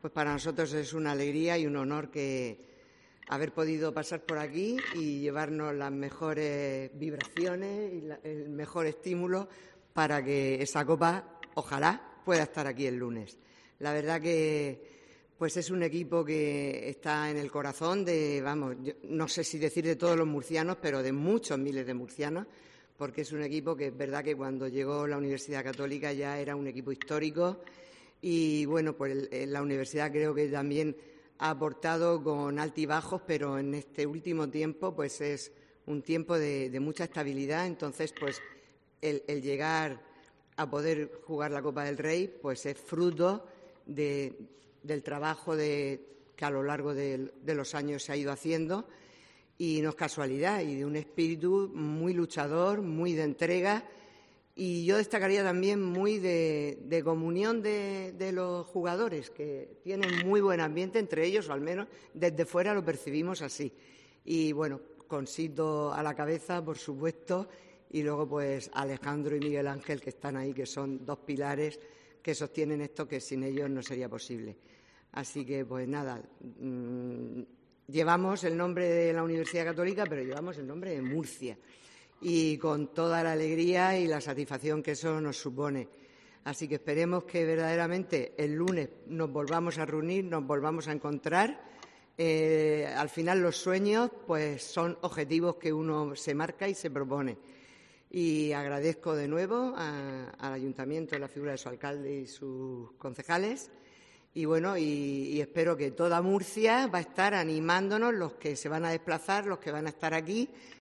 Pues para nosotros es una alegría y un honor que haber podido pasar por aquí y llevarnos las mejores vibraciones y el mejor estímulo para que esa copa, ojalá, pueda estar aquí el lunes. La verdad que pues es un equipo que está en el corazón de, no sé si decir de todos los murcianos, pero de muchos miles de murcianos, porque es un equipo que es verdad que cuando llegó la Universidad Católica ya era un equipo histórico y, bueno, pues la universidad creo que también ha aportado con altibajos, pero en este último tiempo pues es un tiempo de mucha estabilidad. Entonces, pues el llegar a poder jugar la Copa del Rey pues es fruto del trabajo que a lo largo de los años se ha ido haciendo y no es casualidad, y de un espíritu muy luchador, muy de entrega, y yo destacaría también muy de comunión de los jugadores, que tienen muy buen ambiente entre ellos, o al menos desde fuera lo percibimos así. Y bueno, con Sito a la cabeza, por supuesto, y luego pues Alejandro y Miguel Ángel, que están ahí, que son dos pilares que sostienen esto, que sin ellos no sería posible. Así que, pues nada, llevamos el nombre de la Universidad Católica, pero llevamos el nombre de Murcia, y con toda la alegría y la satisfacción que eso nos supone. Así que esperemos que verdaderamente el lunes nos volvamos a reunir, nos volvamos a encontrar. Al final los sueños pues son objetivos que uno se marca y se propone. Y agradezco de nuevo al Ayuntamiento, la figura de su alcalde y sus concejales. Y bueno, y espero que toda Murcia va a estar animándonos, los que se van a desplazar, los que van a estar aquí,